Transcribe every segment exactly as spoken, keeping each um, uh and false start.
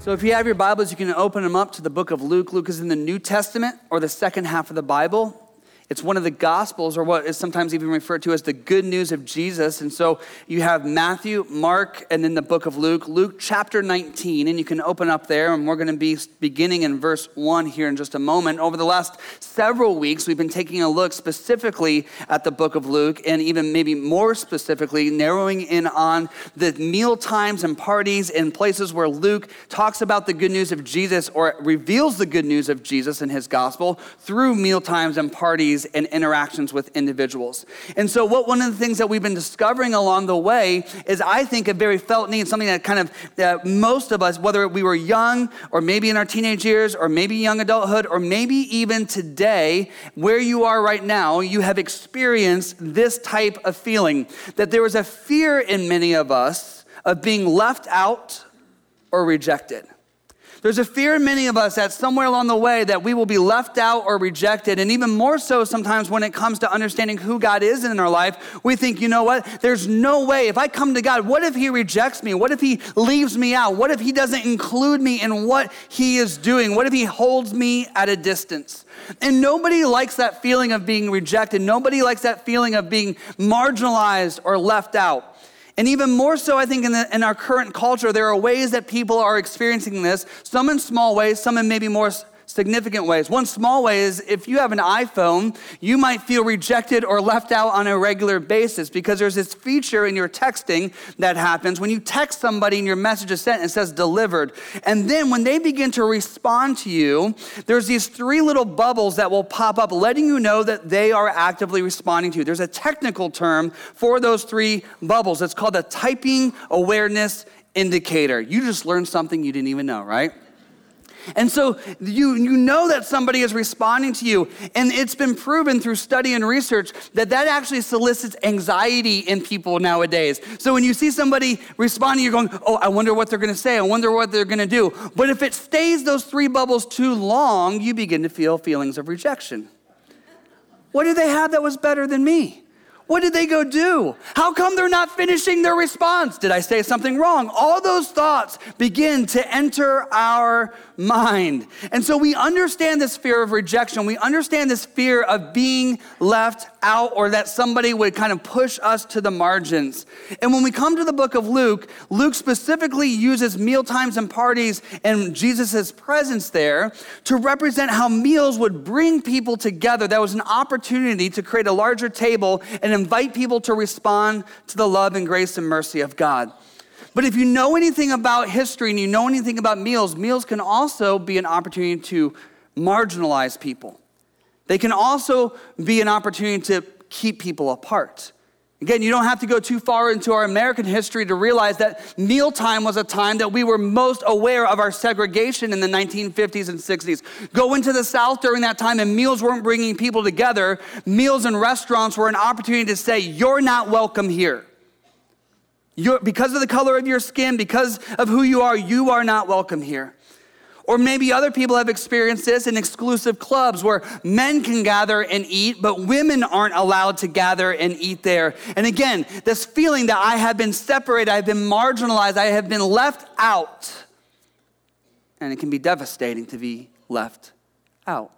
So if you have your Bibles, you can open them up to the book of Luke. Luke is in the New Testament, or the second half of the Bible. It's one of the Gospels, or what is sometimes even referred to as the good news of Jesus. And so you have Matthew, Mark, and then the book of Luke. Luke chapter nineteen, and you can open up there, and we're going to be beginning in verse one here in just a moment. Over the last several weeks, we've been taking a look specifically at the book of Luke, and even maybe more specifically, narrowing in on the meal times and parties and places where Luke talks about the good news of Jesus, or reveals the good news of Jesus in his gospel through meal times and parties and interactions with individuals. And so what one of the things that we've been discovering along the way is, I think, a very felt need, something that kind of that most of us, whether we were young or maybe in our teenage years or maybe young adulthood or maybe even today, where you are right now, you have experienced this type of feeling, that there is a fear in many of us of being left out or rejected. There's a fear in many of us that somewhere along the way that we will be left out or rejected. And even more so sometimes when it comes to understanding who God is in our life, we think, you know what? There's no way. If I come to God, what if he rejects me? What if he leaves me out? What if he doesn't include me in what he is doing? What if he holds me at a distance? And nobody likes that feeling of being rejected. Nobody likes that feeling of being marginalized or left out. And even more so, I think, in, the, in our current culture, there are ways that people are experiencing this, some in small ways, some in maybe more significant ways. One small way is, if you have an iPhone, you might feel rejected or left out on a regular basis, because there's this feature in your texting that happens when you text somebody and your message is sent, and it says delivered. And then when they begin to respond to you, there's these three little bubbles that will pop up, letting you know that they are actively responding to you. There's a technical term for those three bubbles. It's called a typing awareness indicator. You just learned something you didn't even know, right? And so you, you know that somebody is responding to you, and it's been proven through study and research that that actually solicits anxiety in people nowadays. So when you see somebody responding, you're going, oh, I wonder what they're going to say. I wonder what they're going to do. But if it stays those three bubbles too long, you begin to feel feelings of rejection. What did they have that was better than me? What did they go do? How come they're not finishing their response? Did I say something wrong? All those thoughts begin to enter our mind. And so we understand this fear of rejection. We understand this fear of being left out, or that somebody would kind of push us to the margins. And when we come to the book of Luke, Luke specifically uses meal times and parties and Jesus' presence there to represent how meals would bring people together. That was an opportunity to create a larger table and invite people to respond to the love and grace and mercy of God. But if you know anything about history and you know anything about meals, meals can also be an opportunity to marginalize people. They can also be an opportunity to keep people apart. Again, you don't have to go too far into our American history to realize that mealtime was a time that we were most aware of our segregation in the nineteen fifties and sixties. Go into the South during that time, and meals weren't bringing people together. Meals in restaurants were an opportunity to say, you're not welcome here. You're, because of the color of your skin, because of who you are, you are not welcome here. Or maybe other people have experienced this in exclusive clubs where men can gather and eat, but women aren't allowed to gather and eat there. And again, this feeling that I have been separated, I've been marginalized, I have been left out. And it can be devastating to be left out.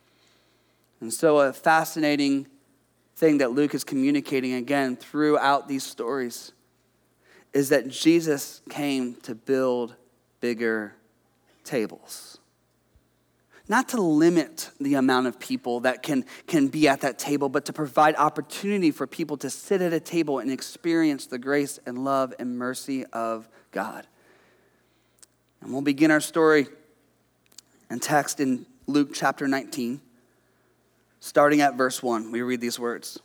And so a fascinating thing that Luke is communicating again throughout these stories is that Jesus came to build bigger tables. Not to limit the amount of people that can, can be at that table, but to provide opportunity for people to sit at a table and experience the grace and love and mercy of God. And we'll begin our story and text in Luke chapter nineteen, starting at verse one. We read these words.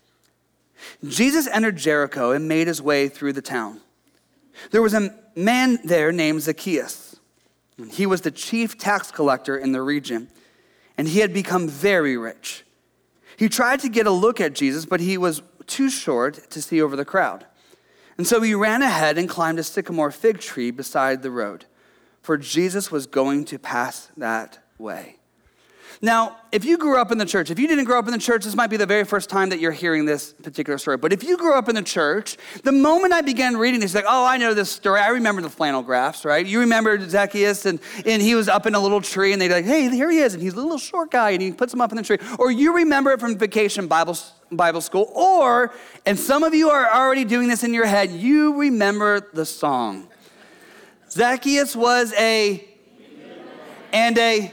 Jesus entered Jericho and made his way through the town. There was a man there named Zacchaeus. He was the chief tax collector in the region, and he had become very rich. He tried to get a look at Jesus, but he was too short to see over the crowd. And so he ran ahead and climbed a sycamore fig tree beside the road, for Jesus was going to pass that way. Now, if you grew up in the church, if you didn't grow up in the church, this might be the very first time that you're hearing this particular story. But if you grew up in the church, the moment I began reading this, like, oh, I know this story. I remember the flannel graphs, right? You remember Zacchaeus, and, and he was up in a little tree, and they're like, hey, here he is, and he's a little short guy, and he puts him up in the tree. Or you remember it from Vacation Bible, Bible School. Or, and some of you are already doing this in your head, you remember the song. Zacchaeus was a, and a,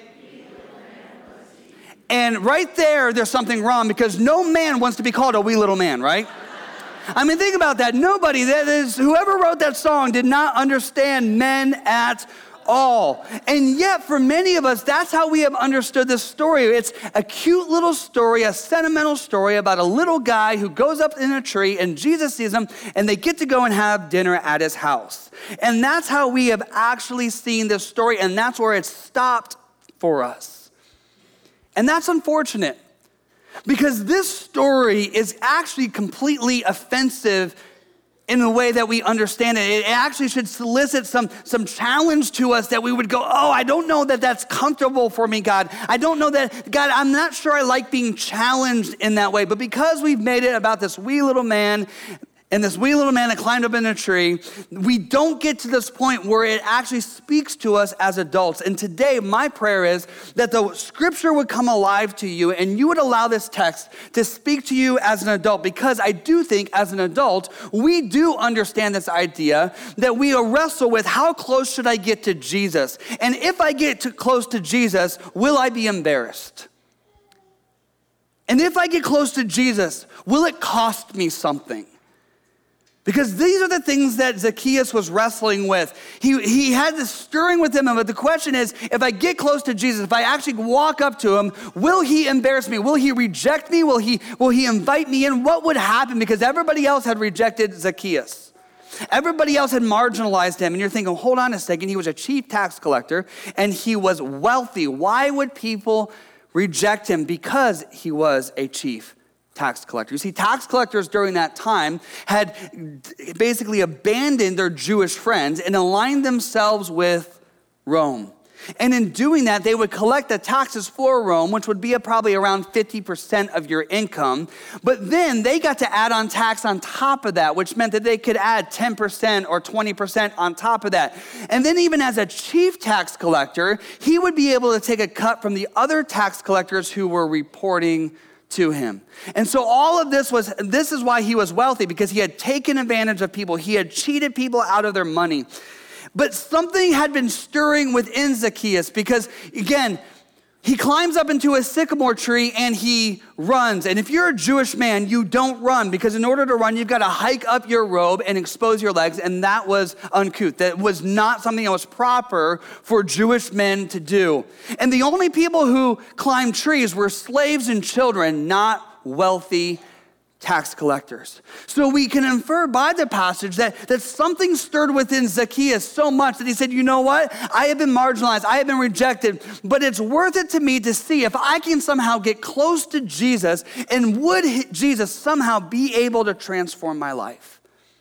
and right there, there's something wrong because no man wants to be called a wee little man, right? I mean, think about that. Nobody, that is, whoever wrote that song did not understand men at all. And yet, for many of us, that's how we have understood this story. It's a cute little story, a sentimental story about a little guy who goes up in a tree and Jesus sees him and they get to go and have dinner at his house. And that's how we have actually seen this story, and that's where it stopped for us. And that's unfortunate because this story is actually completely offensive in the way that we understand it. It actually should solicit some, some challenge to us that we would go, oh, I don't know that that's comfortable for me, God. I don't know that, God, I'm not sure I like being challenged in that way. But because we've made it about this wee little man and this wee little man that climbed up in a tree, we don't get to this point where it actually speaks to us as adults. And today, my prayer is that the scripture would come alive to you and you would allow this text to speak to you as an adult, because I do think as an adult, we do understand this idea that we wrestle with how close should I get to Jesus? And if I get too close to Jesus, will I be embarrassed? And if I get close to Jesus, will it cost me something? Because these are the things that Zacchaeus was wrestling with. He, he had this stirring with him, but the question is, if I get close to Jesus, if I actually walk up to him, will he embarrass me? Will he reject me? Will he, will he invite me in? What would happen? Because everybody else had rejected Zacchaeus. Everybody else had marginalized him. And you're thinking, hold on a second, he was a chief tax collector and he was wealthy. Why would people reject him? Because he was a chief tax collector. You see, tax collectors during that time had basically abandoned their Jewish friends and aligned themselves with Rome. And in doing that, they would collect the taxes for Rome, which would be probably around fifty percent of your income. But then they got to add on tax on top of that, which meant that they could add ten percent or twenty percent on top of that. And then even as a chief tax collector, he would be able to take a cut from the other tax collectors who were reporting to him. And so all of this was, this is why he was wealthy, because he had taken advantage of people. He had cheated people out of their money. But something had been stirring within Zacchaeus, because again, he climbs up into a sycamore tree and he runs. And if you're a Jewish man, you don't run, because in order to run, you've got to hike up your robe and expose your legs. And that was uncouth. That was not something that was proper for Jewish men to do. And the only people who climbed trees were slaves and children, not wealthy tax collectors. So we can infer by the passage that, that something stirred within Zacchaeus so much that he said, you know what? I have been marginalized. I have been rejected, but it's worth it to me to see if I can somehow get close to Jesus, and would Jesus somehow be able to transform my life?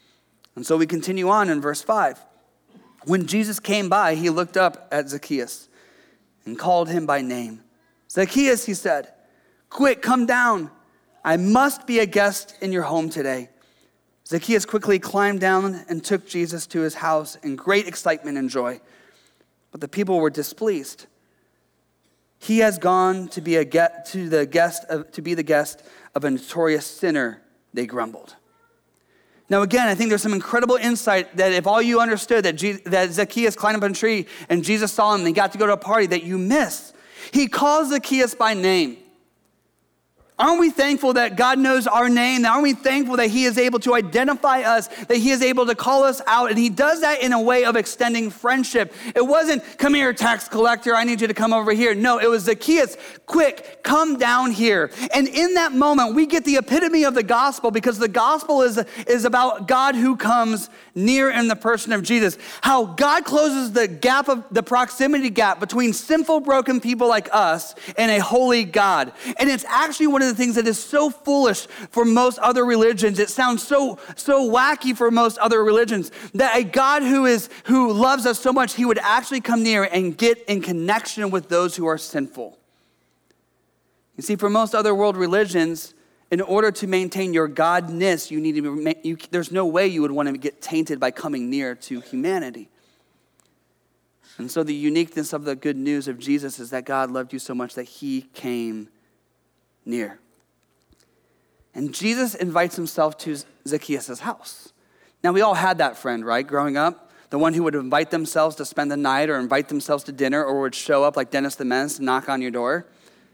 And so we continue on in verse five. When Jesus came by, he looked up at Zacchaeus and called him by name. Zacchaeus, he said, quick, come down. I must be a guest in your home today. Zacchaeus quickly climbed down and took Jesus to his house in great excitement and joy. But the people were displeased. He has gone to be a get to the guest of, to be the guest of a notorious sinner, they grumbled. Now again, I think there's some incredible insight that if all you understood that, Je- that Zacchaeus climbed up a tree and Jesus saw him and he got to go to a party, that you miss. He calls Zacchaeus by name. Aren't we thankful that God knows our name? Aren't we thankful that he is able to identify us, that he is able to call us out? And he does that in a way of extending friendship. It wasn't, come here, tax collector, I need you to come over here. No, it was Zacchaeus, quick, come down here. And in that moment, we get the epitome of the gospel, because the gospel is, is about God who comes near in the person of Jesus. How God closes the gap of the proximity gap between sinful, broken people like us and a holy God. And it's actually one of the things that is so foolish for most other religions. It sounds so so wacky for most other religions, that a God who is who loves us so much, he would actually come near and get in connection with those who are sinful. You see, for most other world religions, in order to maintain your godness, you need to be, you, there's no way you would want to get tainted by coming near to humanity. And so the uniqueness of the good news of Jesus is that God loved you so much that he came near. And Jesus invites himself to Zacchaeus' house. Now, we all had that friend, right, growing up? The one who would invite themselves to spend the night or invite themselves to dinner or would show up like Dennis the Menace and knock on your door.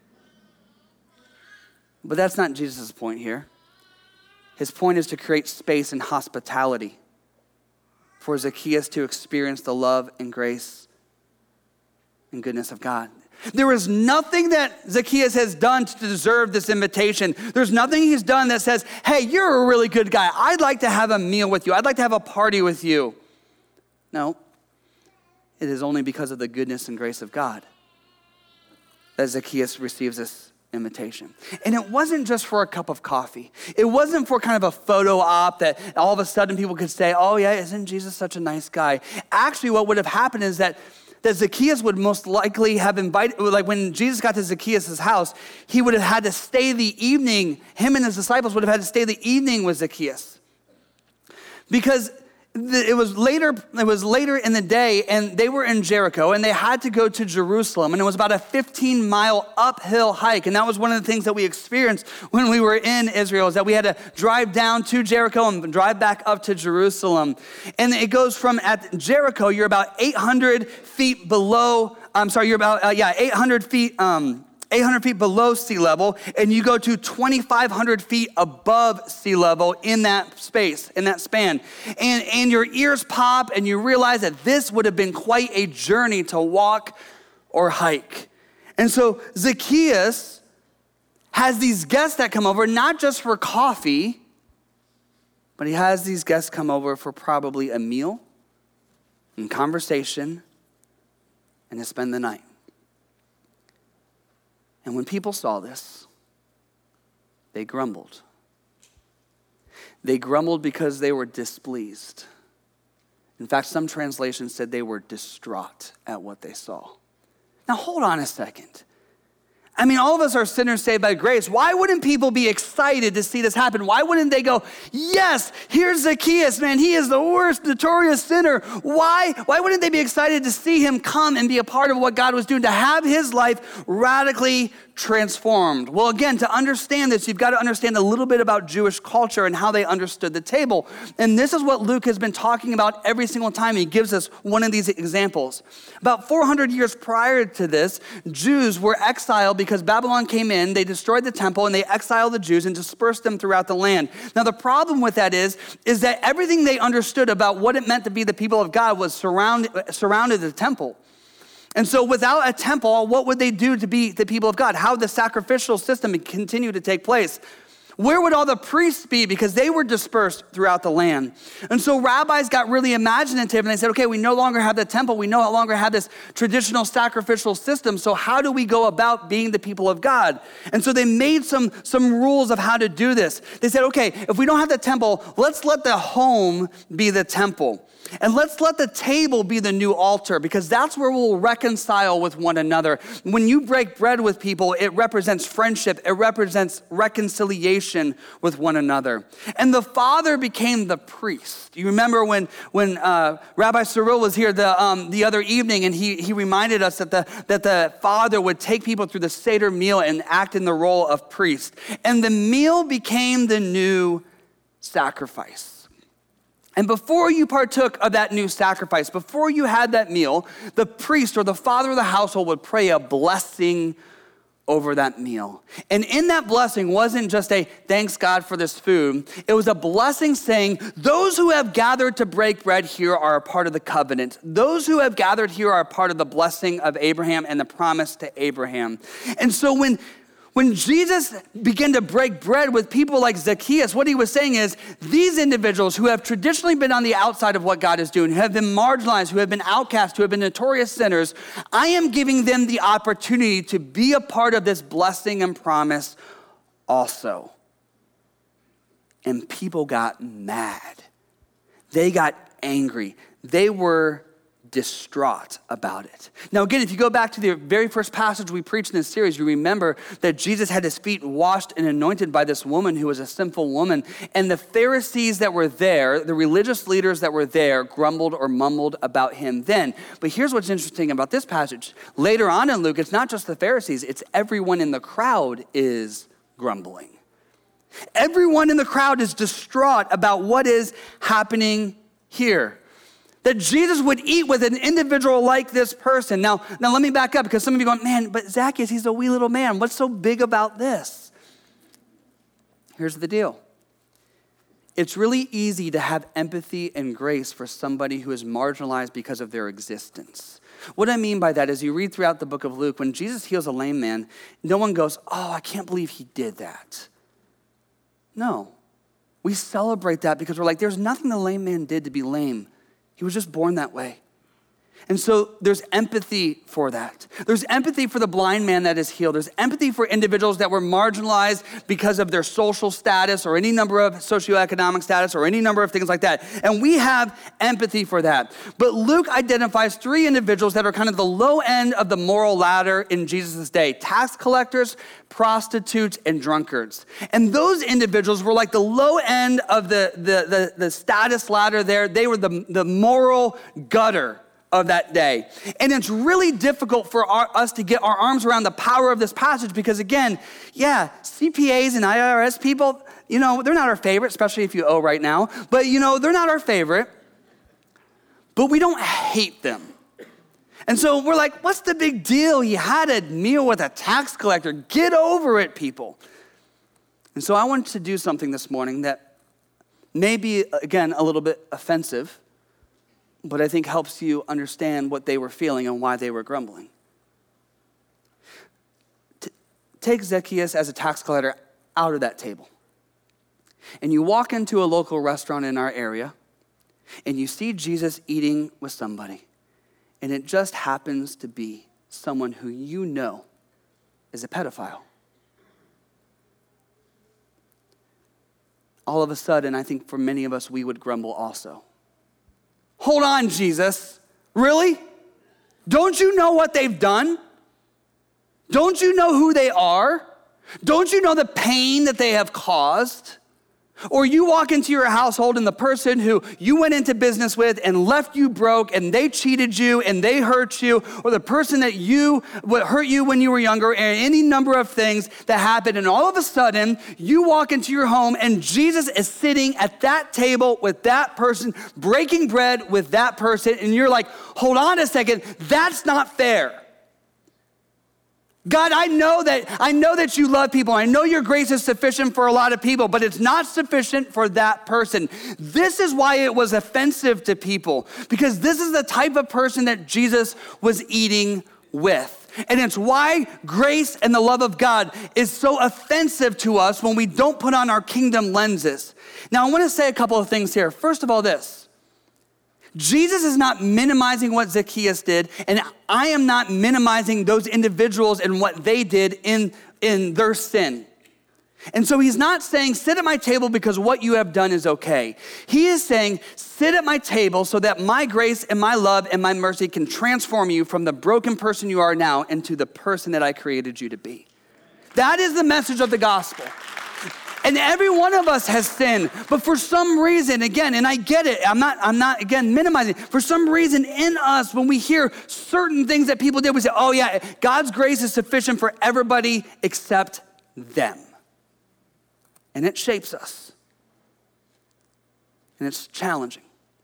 But that's not Jesus' point here. His point is to create space and hospitality for Zacchaeus to experience the love and grace and goodness of God. There is nothing that Zacchaeus has done to deserve this invitation. There's nothing he's done that says, hey, you're a really good guy. I'd like to have a meal with you. I'd like to have a party with you. No, it is only because of the goodness and grace of God that Zacchaeus receives this invitation. And it wasn't just for a cup of coffee. It wasn't for kind of a photo op that all of a sudden people could say, oh yeah, isn't Jesus such a nice guy? Actually, what would have happened is that that Zacchaeus would most likely have invited, like when Jesus got to Zacchaeus' house, he would have had to stay the evening, him and his disciples would have had to stay the evening with Zacchaeus. Because it was later, it was later in the day, and they were in Jericho, and they had to go to Jerusalem, and it was about a fifteen mile uphill hike, and that was one of the things that we experienced when we were in Israel, is that we had to drive down to Jericho and drive back up to Jerusalem. And it goes from at Jericho, you're about eight hundred feet below, I'm sorry, you're about, uh, yeah, eight hundred feet, um, eight hundred feet below sea level, and you go to twenty-five hundred feet above sea level in that space, in that span. And, and your ears pop, and you realize that this would have been quite a journey to walk or hike. And so Zacchaeus has these guests that come over, not just for coffee, but he has these guests come over for probably a meal and conversation and to spend the night. And when people saw this, they grumbled. They grumbled because they were displeased. In fact, some translations said they were distraught at what they saw. Now, hold on a second. I mean, all of us are sinners saved by grace. Why wouldn't people be excited to see this happen? Why wouldn't they go, yes, here's Zacchaeus, man. He is the worst notorious sinner. Why? Why wouldn't they be excited to see him come and be a part of what God was doing, to have his life radically transformed? Well, again, to understand this, you've got to understand a little bit about Jewish culture and how they understood the table. And this is what Luke has been talking about every single time he gives us one of these examples. About four hundred years prior to this, Jews were exiled because Babylon came in, they destroyed the temple, and they exiled the Jews and dispersed them throughout the land. Now, the problem with that is, is that everything they understood about what it meant to be the people of God was surrounded, surrounded the temple. And so without a temple, what would they do to be the people of God? How would the sacrificial system continue to take place? Where would all the priests be? Because they were dispersed throughout the land. And so rabbis got really imaginative, and they said, okay, we no longer have the temple. We no longer have this traditional sacrificial system. So how do we go about being the people of God? And so they made some, some rules of how to do this. They said, okay, if we don't have the temple, let's let the home be the temple. And let's let the table be the new altar, because that's where we'll reconcile with one another. When you break bread with people, it represents friendship. It represents reconciliation with one another. And the father became the priest. You remember when when uh, Rabbi Cyril was here the um, the other evening, and he he reminded us that the that the father would take people through the Seder meal and act in the role of priest. And the meal became the new sacrifice. And before you partook of that new sacrifice, before you had that meal, the priest or the father of the household would pray a blessing over that meal. And in that blessing wasn't just a thanks God for this food. It was a blessing saying, those who have gathered to break bread here are a part of the covenant. Those who have gathered here are a part of the blessing of Abraham and the promise to Abraham. And so when When Jesus began to break bread with people like Zacchaeus, what he was saying is, these individuals who have traditionally been on the outside of what God is doing, who have been marginalized, who have been outcast, who have been notorious sinners, I am giving them the opportunity to be a part of this blessing and promise also. And people got mad. They got angry. They were distraught about it. Now, again, if you go back to the very first passage we preached in this series, you remember that Jesus had his feet washed and anointed by this woman who was a sinful woman. And the Pharisees that were there, the religious leaders that were there, grumbled or mumbled about him then. But here's what's interesting about this passage. Later on in Luke, it's not just the Pharisees, it's everyone in the crowd is grumbling. Everyone in the crowd is distraught about what is happening here. That Jesus would eat with an individual like this person. Now, now let me back up, because some of you are going, man, but Zacchaeus, he's a wee little man. What's so big about this? Here's the deal. It's really easy to have empathy and grace for somebody who is marginalized because of their existence. What I mean by that is you read throughout the book of Luke, when Jesus heals a lame man, no one goes, oh, I can't believe he did that. No. We celebrate that because we're like, there's nothing the lame man did to be lame. He was just born that way. And so there's empathy for that. There's empathy for the blind man that is healed. There's empathy for individuals that were marginalized because of their social status or any number of socioeconomic status or any number of things like that. And we have empathy for that. But Luke identifies three individuals that are kind of the low end of the moral ladder in Jesus' day: tax collectors, prostitutes, and drunkards. And those individuals were like the low end of the, the, the, the status ladder there. They were the, the moral gutter of that day. And it's really difficult for our, us to get our arms around the power of this passage because, again, yeah, C P As and I R S people, you know, they're not our favorite, especially if you owe right now. But, you know, they're not our favorite. But we don't hate them. And so we're like, what's the big deal? He had a meal with a tax collector. Get over it, people. And so I wanted to do something this morning that may be, again, a little bit offensive, but I think helps you understand what they were feeling and why they were grumbling. T- take Zacchaeus as a tax collector out of that table. And you walk into a local restaurant in our area, and you see Jesus eating with somebody, and it just happens to be someone who you know is a pedophile. All of a sudden, I think for many of us, we would grumble also. Hold on, Jesus. Really? Don't you know what they've done? Don't you know who they are? Don't you know the pain that they have caused? Or you walk into your household and the person who you went into business with and left you broke and they cheated you and they hurt you, or the person that you what hurt you when you were younger, and any number of things that happened, and all of a sudden you walk into your home and Jesus is sitting at that table with that person, breaking bread with that person, and you're like, hold on a second, that's not fair. God, I know that I know that you love people. I know your grace is sufficient for a lot of people, but it's not sufficient for that person. This is why it was offensive to people, because this is the type of person that Jesus was eating with. And it's why grace and the love of God is so offensive to us when we don't put on our kingdom lenses. Now, I want to say a couple of things here. First of all, this. Jesus is not minimizing what Zacchaeus did, and I am not minimizing those individuals and what they did in, in their sin. And so he's not saying, sit at my table because what you have done is okay. He is saying, sit at my table so that my grace and my love and my mercy can transform you from the broken person you are now into the person that I created you to be. That is the message of the gospel. And every one of us has sinned, but for some reason, again, and I get it, I'm not, I'm not, again, minimizing. For some reason in us, when we hear certain things that people did, we say, oh yeah, God's grace is sufficient for everybody except them. And it shapes us. And it's challenging.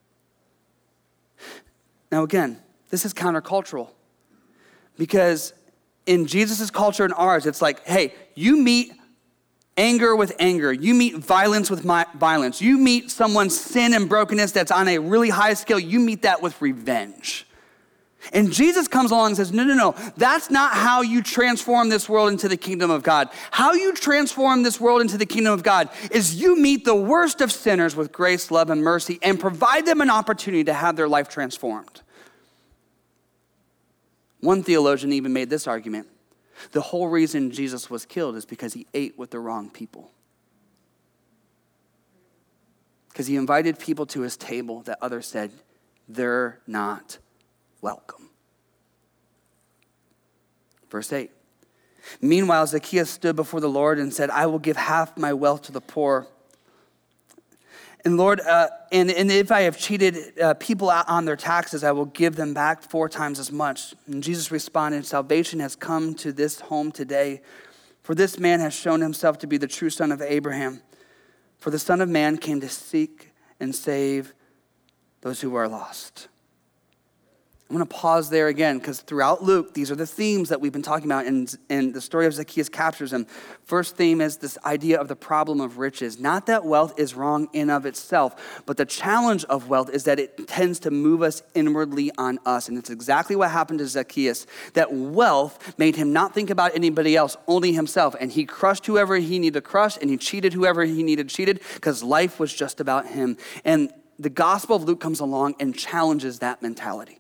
Now again, this is countercultural, because in Jesus' culture and ours, it's like, hey, you meet anger with anger. You meet violence with my violence. You meet someone's sin and brokenness that's on a really high scale. You meet that with revenge. And Jesus comes along and says, no, no, no, that's not how you transform this world into the kingdom of God. How you transform this world into the kingdom of God is you meet the worst of sinners with grace, love, and mercy and provide them an opportunity to have their life transformed. One theologian even made this argument. The whole reason Jesus was killed is because he ate with the wrong people. Because he invited people to his table that others said, they're not welcome. Verse eight. Meanwhile, Zacchaeus stood before the Lord and said, I will give half my wealth to the poor. And Lord, uh, and, and if I have cheated uh, people out on their taxes, I will give them back four times as much. And Jesus responded, salvation has come to this home today, for this man has shown himself to be the true son of Abraham. For the Son of Man came to seek and save those who are lost. I'm going to pause there again, because throughout Luke, these are the themes that we've been talking about, and, and the story of Zacchaeus captures them. First theme is this idea of the problem of riches. Not that wealth is wrong in of itself, but the challenge of wealth is that it tends to move us inwardly on us. And it's exactly what happened to Zacchaeus, that wealth made him not think about anybody else, only himself. And he crushed whoever he needed to crush, and he cheated whoever he needed cheated, because life was just about him. And the Gospel of Luke comes along and challenges that mentality.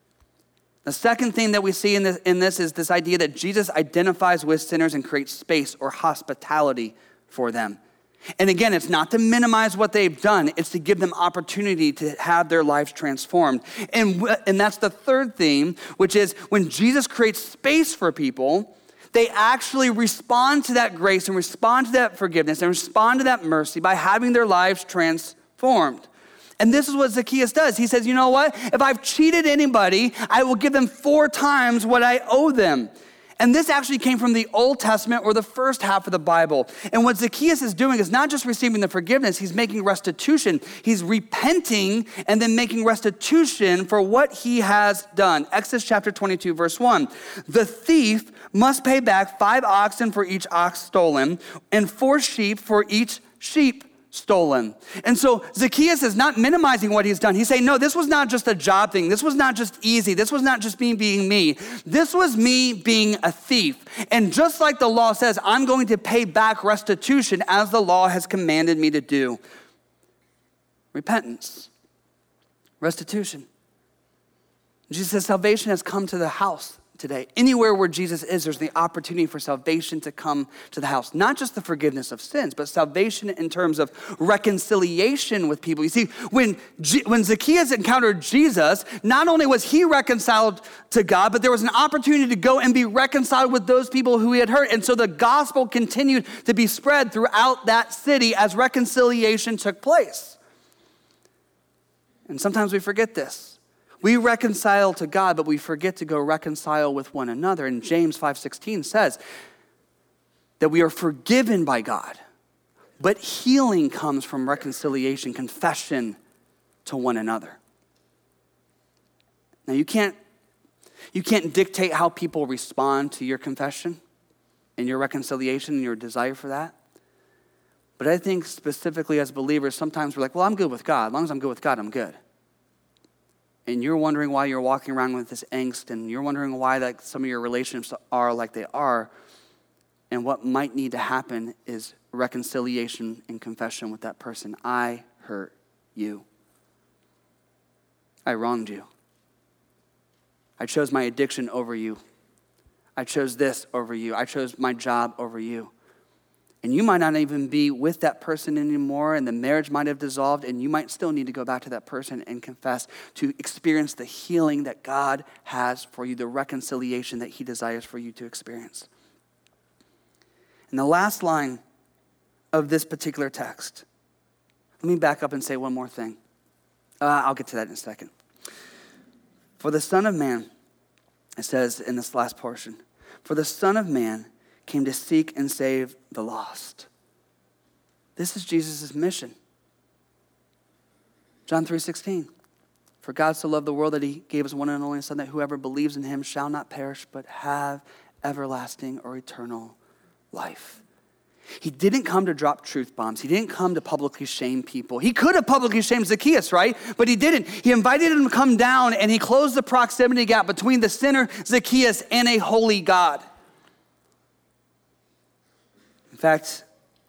The second thing that we see in this, in this is this idea that Jesus identifies with sinners and creates space or hospitality for them. And again, it's not to minimize what they've done. It's to give them opportunity to have their lives transformed. And, and that's the third theme, which is when Jesus creates space for people, they actually respond to that grace and respond to that forgiveness and respond to that mercy by having their lives transformed. And this is what Zacchaeus does. He says, you know what? If I've cheated anybody, I will give them four times what I owe them. And this actually came from the Old Testament, or the first half of the Bible. And what Zacchaeus is doing is not just receiving the forgiveness, he's making restitution. He's repenting and then making restitution for what he has done. Exodus chapter twenty-two, verse one. The thief must pay back five oxen for each ox stolen, and four sheep for each sheep stolen. And so Zacchaeus is not minimizing what he's done. He's saying, no, this was not just a job thing. This was not just easy. This was not just me being me. This was me being a thief. And just like the law says, I'm going to pay back restitution as the law has commanded me to do. Repentance. Restitution. Jesus says salvation has come to the house today. Anywhere where Jesus is, there's the opportunity for salvation to come to the house. Not just the forgiveness of sins, but salvation in terms of reconciliation with people. You see, when, G- when Zacchaeus encountered Jesus, not only was he reconciled to God, but there was an opportunity to go and be reconciled with those people who he had hurt. And so the gospel continued to be spread throughout that city as reconciliation took place. And sometimes we forget this. We reconcile to God, but we forget to go reconcile with one another. And James five sixteen says that we are forgiven by God, but healing comes from reconciliation, confession to one another. Now you can't, you can't dictate how people respond to your confession and your reconciliation and your desire for that. But I think specifically as believers, sometimes we're like, well, I'm good with God. As long as I'm good with God, I'm good. And you're wondering why you're walking around with this angst, and you're wondering why like some of your relationships are like they are. And what might need to happen is reconciliation and confession with that person. I hurt you. I wronged you. I chose my addiction over you. I chose this over you. I chose my job over you. And you might not even be with that person anymore, and the marriage might have dissolved, and you might still need to go back to that person and confess to experience the healing that God has for you, the reconciliation that he desires for you to experience. And the last line of this particular text, let me back up and say one more thing. Uh, I'll get to that in a second. For the Son of Man, it says in this last portion, for the Son of Man came to seek and save the lost. This is Jesus' mission. John three sixteen. For God so loved the world that he gave his one and only Son, that whoever believes in him shall not perish, but have everlasting or eternal life. He didn't come to drop truth bombs. He didn't come to publicly shame people. He could have publicly shamed Zacchaeus, right? But he didn't. He invited him to come down, and he closed the proximity gap between the sinner Zacchaeus and a holy God. In fact,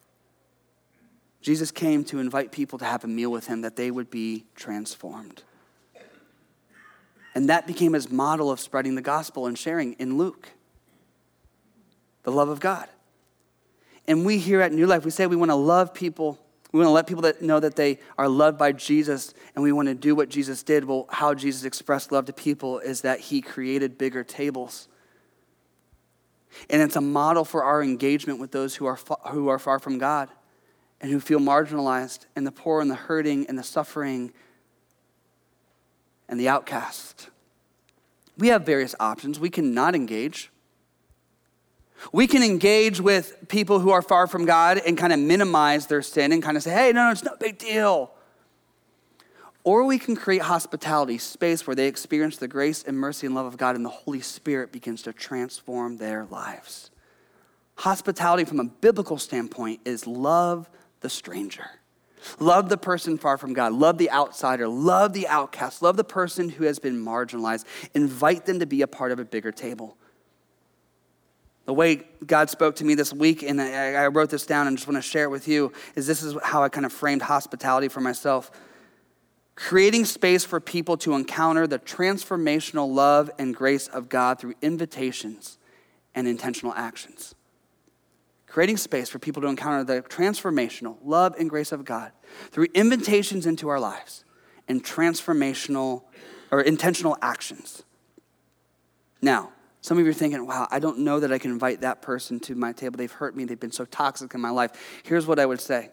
Jesus came to invite people to have a meal with him that they would be transformed. And that became his model of spreading the gospel and sharing in Luke. The love of God. And we here at New Life, we say we want to love people We want to let people that know that they are loved by Jesus, and we want to do what Jesus did. Well, how Jesus expressed love to people is that he created bigger tables. And it's a model for our engagement with those who are who are far from God and who feel marginalized, and the poor and the hurting and the suffering and the outcast. We have various options. We can not engage. We can engage with people who are far from God and kind of minimize their sin and kind of say, hey, no, no, it's no big deal. Or we can create hospitality, space where they experience the grace and mercy and love of God, and the Holy Spirit begins to transform their lives. Hospitality from a biblical standpoint is love the stranger. Love the person far from God. Love the outsider. Love the outcast. Love the person who has been marginalized. Invite them to be a part of a bigger table. The way God spoke to me this week, and I, I wrote this down and just want to share it with you, is this is how I kind of framed hospitality for myself. Creating space for people to encounter the transformational love and grace of God through invitations and intentional actions. Creating space for people to encounter the transformational love and grace of God through invitations into our lives and transformational or intentional actions. Now, some of you are thinking, wow, I don't know that I can invite that person to my table. They've hurt me. They've been so toxic in my life. Here's what I would say.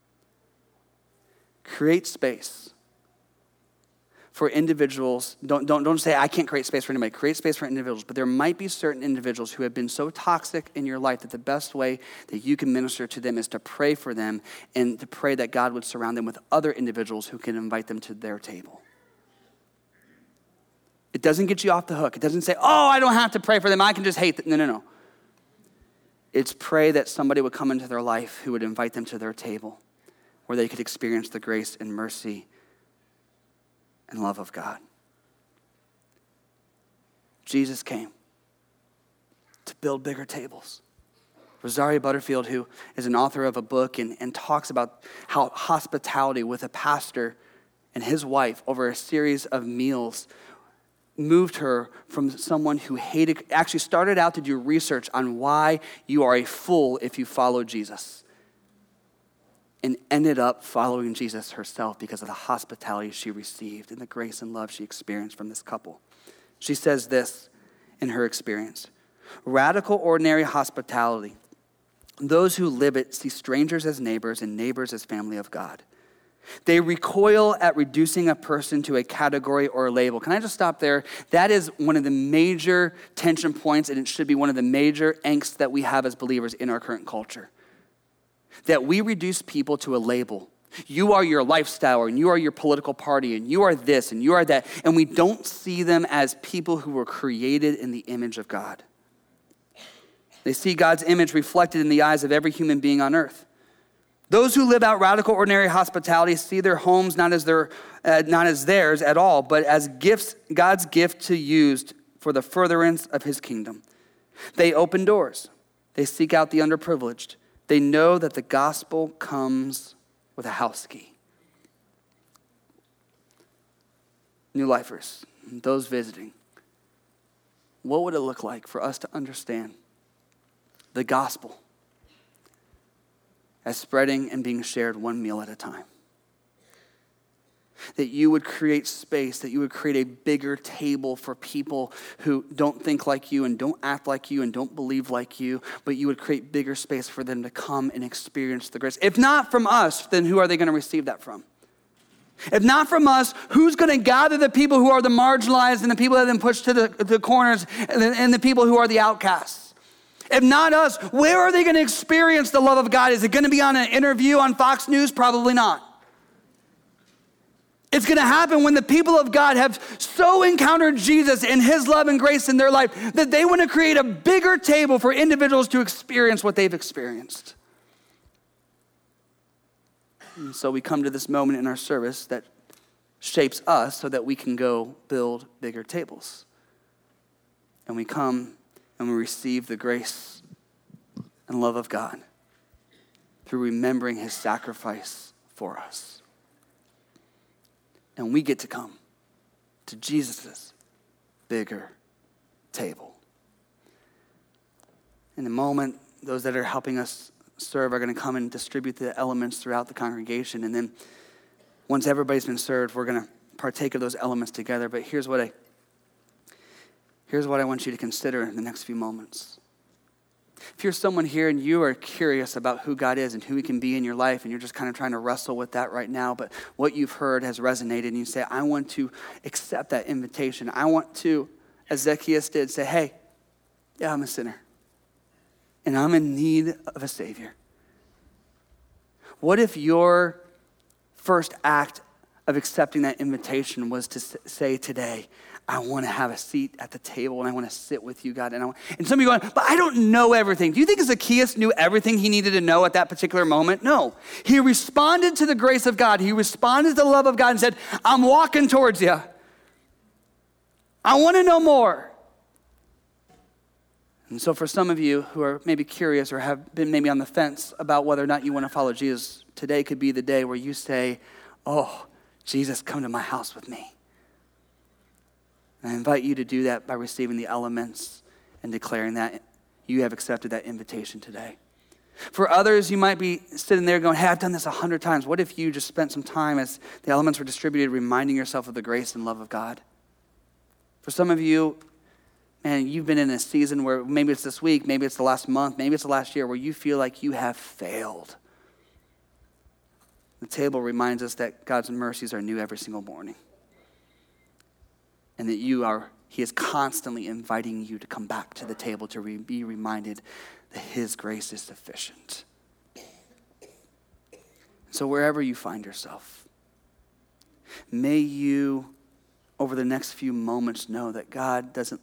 Create space for individuals. Don't, don't, don't say, I can't create space for anybody. Create space for individuals. But there might be certain individuals who have been so toxic in your life that the best way that you can minister to them is to pray for them and to pray that God would surround them with other individuals who can invite them to their table. It doesn't get you off the hook. It doesn't say, oh, I don't have to pray for them. I can just hate them. No, no, no. It's pray that somebody would come into their life who would invite them to their table where they could experience the grace and mercy and love of God. Jesus came to build bigger tables. Rosaria Butterfield, who is an author of a book and, and talks about how hospitality with a pastor and his wife over a series of meals moved her from someone who hated, actually started out to do research on why you are a fool if you follow Jesus, and ended up following Jesus herself because of the hospitality she received and the grace and love she experienced from this couple. She says this in her experience: radical ordinary hospitality. Those who live it see strangers as neighbors and neighbors as family of God. They recoil at reducing a person to a category or a label. Can I just stop there? That is one of the major tension points, and it should be one of the major angst that we have as believers in our current culture. That we reduce people to a label. You are your lifestyle, and you are your political party, and you are this, and you are that. And we don't see them as people who were created in the image of God. They see God's image reflected in the eyes of every human being on earth. Those who live out radical ordinary hospitality see their homes not as their, uh, not as theirs at all, but as gifts, God's gift to use for the furtherance of his kingdom. They open doors. They seek out the underprivileged. They know that the gospel comes with a house key. New lifers, those visiting, what would it look like for us to understand the gospel as spreading and being shared one meal at a time? That you would create space, that you would create a bigger table for people who don't think like you and don't act like you and don't believe like you, but you would create bigger space for them to come and experience the grace. If not from us, then who are they going to receive that from? If not from us, who's going to gather the people who are the marginalized and the people that have been pushed to the, the corners and the, and the people who are the outcasts? If not us, where are they going to experience the love of God? Is it going to be on an interview on Fox News? Probably not. It's going to happen when the people of God have so encountered Jesus and his love and grace in their life that they want to create a bigger table for individuals to experience what they've experienced. And so we come to this moment in our service that shapes us so that we can go build bigger tables. And we come and we receive the grace and love of God through remembering his sacrifice for us. And we get to come to Jesus' bigger table. In a moment, those that are helping us serve are going to come and distribute the elements throughout the congregation. And then once everybody's been served, we're going to partake of those elements together. But here's what I here's what I want you to consider in the next few moments. If you're someone here and you are curious about who God is and who he can be in your life, and you're just kind of trying to wrestle with that right now, but what you've heard has resonated, and you say, I want to accept that invitation. I want to, as Zacchaeus did, say, hey, yeah, I'm a sinner, and I'm in need of a Savior. What if your first act of accepting that invitation was to say today, I want to have a seat at the table and I want to sit with you, God. And, I want, and some of you are going, but I don't know everything. Do you think Zacchaeus knew everything he needed to know at that particular moment? No. He responded to the grace of God. He responded to the love of God and said, I'm walking towards you. I want to know more. And so for some of you who are maybe curious or have been maybe on the fence about whether or not you want to follow Jesus, today could be the day where you say, oh, Jesus, come to my house with me. And I invite you to do that by receiving the elements and declaring that you have accepted that invitation today. For others, you might be sitting there going, hey, I've done this a hundred times. What if you just spent some time as the elements were distributed reminding yourself of the grace and love of God? For some of you, man, you've been in a season where maybe it's this week, maybe it's the last month, maybe it's the last year where you feel like you have failed. The table reminds us that God's mercies are new every single morning. And that you are, he is constantly inviting you to come back to the table to re- be reminded that his grace is sufficient. So wherever you find yourself, may you, over the next few moments, know that God doesn't,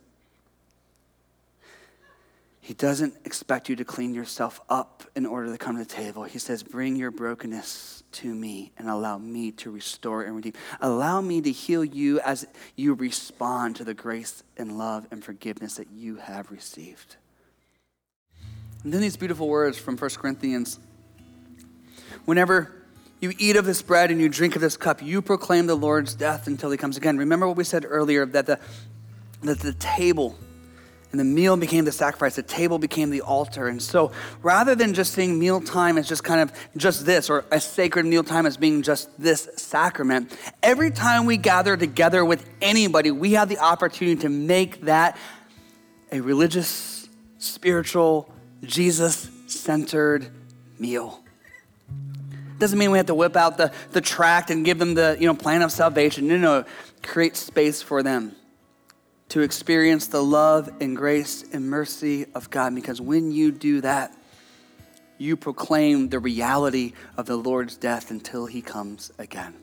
he doesn't expect you to clean yourself up in order to come to the table. He says, bring your brokenness to me and allow me to restore and redeem. Allow me to heal you as you respond to the grace and love and forgiveness that you have received. And then these beautiful words from First Corinthians. Whenever you eat of this bread and you drink of this cup, you proclaim the Lord's death until he comes again. Remember what we said earlier, that the, that the table and the meal became the sacrifice. The table became the altar. And so rather than just seeing mealtime as just kind of just this, or a sacred mealtime as being just this sacrament, every time we gather together with anybody, we have the opportunity to make that a religious, spiritual, Jesus-centered meal. Doesn't mean we have to whip out the, the tract and give them the you know plan of salvation. No, no, create space for them to experience the love and grace and mercy of God. Because when you do that, you proclaim the reality of the Lord's death until he comes again.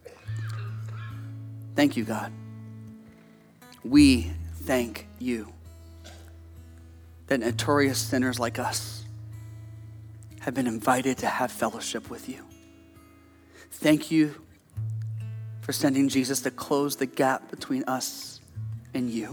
Thank you, God. We thank you that notorious sinners like us have been invited to have fellowship with you. Thank you for sending Jesus to close the gap between us and you.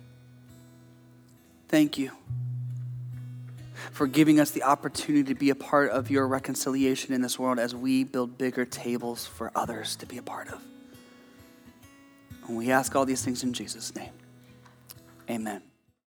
Thank you for giving us the opportunity to be a part of your reconciliation in this world as we build bigger tables for others to be a part of. And we ask all these things in Jesus' name. Amen.